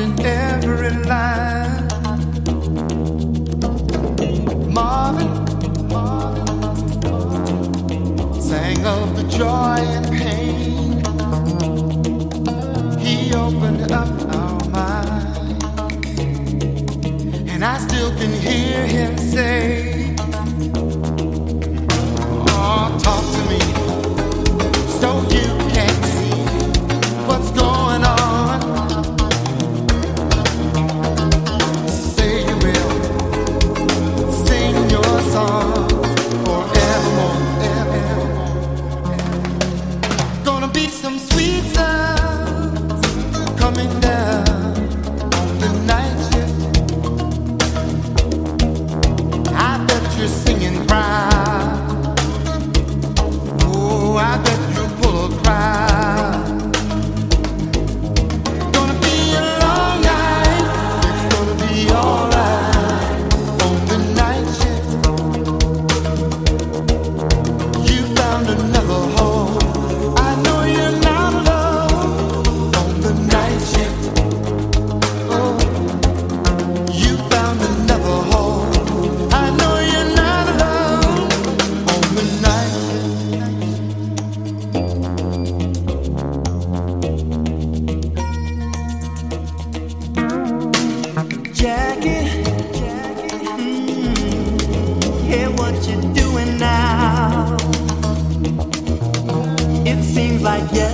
in every line. Marvin sang of the joy and pain. He opened up our mind, and I still can hear him say, oh, talk to me so you can see what's going on. Say you will sing your song forevermore, evermore. Gonna be some sweet sounds coming down on the night shift. I bet you're singing proud. Oh, I bet you pull a crowd. Gonna be a long night. It's gonna be alright on the night shift. You found another home. I know you're not alone on the night shift. Oh, you found another home. I know you're not alone on the night shift. Jackie, yeah, what you doing now? It seems like